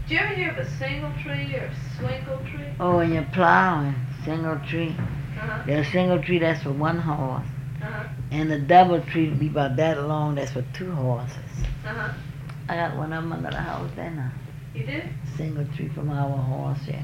Did you ever hear of a single tree or a swinkle tree? Oh, when you're plowing, single tree. Uh-huh. There's a single tree that's for one horse. Uh-huh. And the double tree will be about that long, that's for two horses. Uh-huh. I got one of them under the house there now. You do? Single tree from our horse, yeah.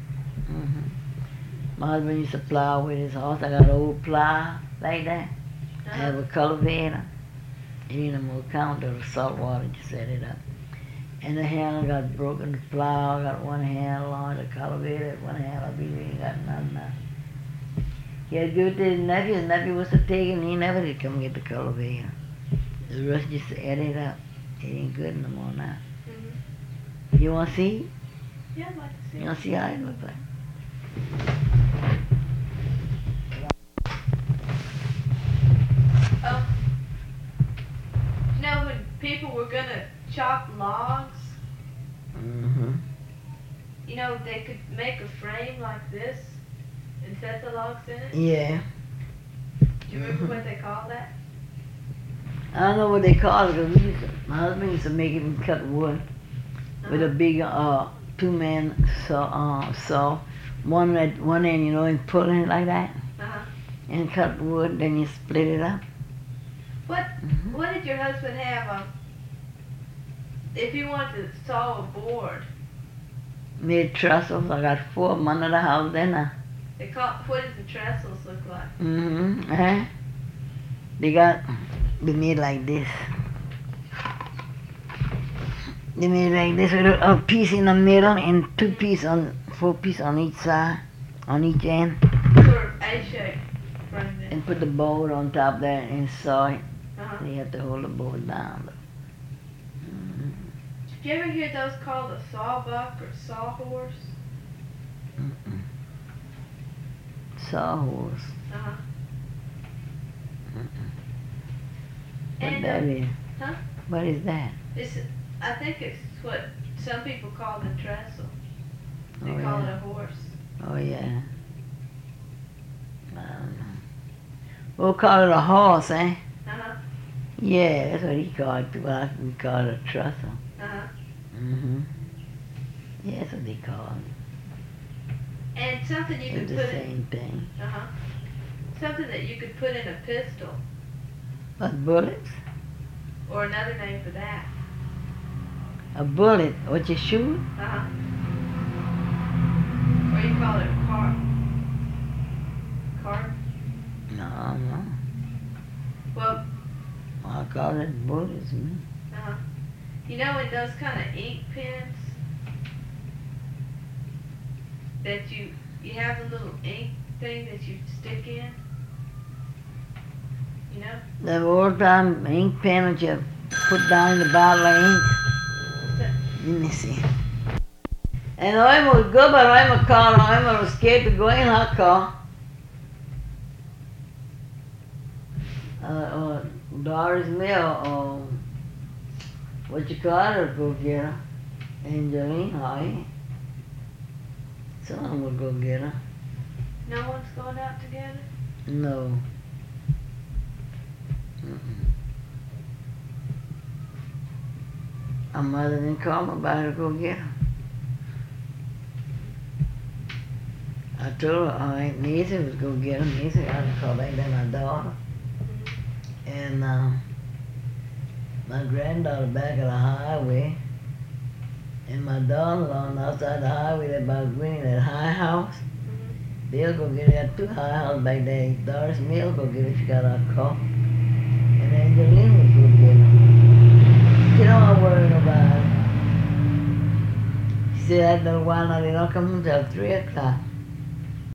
My husband used to plow with his horse. I got an old plow like that. I have a cultivator. You need a more counter of salt water to set it up. And the handle got broken, the plow got one handle on the cultivator, one handle, we ain't got none now. He had to give it to his nephew was to take it, and he never did come get the cultivator. The rest just ate it up. It ain't good no more now. Mm-hmm. You want to see? Yeah, I'd like to see You it. want to see how it looks like? You know when people were gonna chop logs, Mm-hmm. you know, they could make a frame like this and set the logs in it? Yeah. Do you remember what they called that? I don't know what they call it, because my husband used to make it and cut wood with a big two-man saw. One at one end, you know, and pull it like that, Uh-huh. and cut wood, then you split it up. What did your husband have if you wanted to saw a board? Made trestles. I got 4 of them under the house then. What did the trestles look like? Mm-hmm. They made like this. They made like this with a piece in the middle and 4 pieces on each side, on each end. Sort of A-shaped frame then. And put the board on top there and saw it. Uh-huh. You have to hold the board down. Did you ever hear those called a sawbuck or sawhorse? Sawhorse. Uh-huh. What And, that is? huh? What is that? I think it's what some people call the trestle. They Oh, call yeah. it a horse. Oh, yeah. I don't know. We'll call it a horse, eh? Uh-huh. Yeah, that's what he called it. Well, we call it a trestle. Uh-huh. Mm-hmm. Yeah, that's what they call it. And something you It's could the put in, same thing. uh-huh. Something that you could put in a pistol, What, bullets? or another name for that. A bullet? What you shoot? Uh-huh. Or you call it a car. Car? No. Well, I call it bullets, man. uh-huh. You know in those kind of ink pens that you have a little ink thing that you stick in? You know? The old-time ink pen that you put down in the bottle of ink. What's that? Let me see. And I'm a good, but I'm a car. I'm a scared to go in her car. Doris Mill, what you call her, go get her. Angeline, hi. Someone will go get her. No one's going out together? No. Her mother didn't call me about her to go get her. I told her Aunt Nancy was going to get her. Nancy got to call back, then my daughter. And my granddaughter back at the highway. And my daughter-in-law outside the highway, that about Green, that high house. They'll go get it. Got 2 high houses back there. Doris Mill go get it. She got her car. And Angeline was go get her. She don't worry about it. She said that little while now they don't come until 3 o'clock.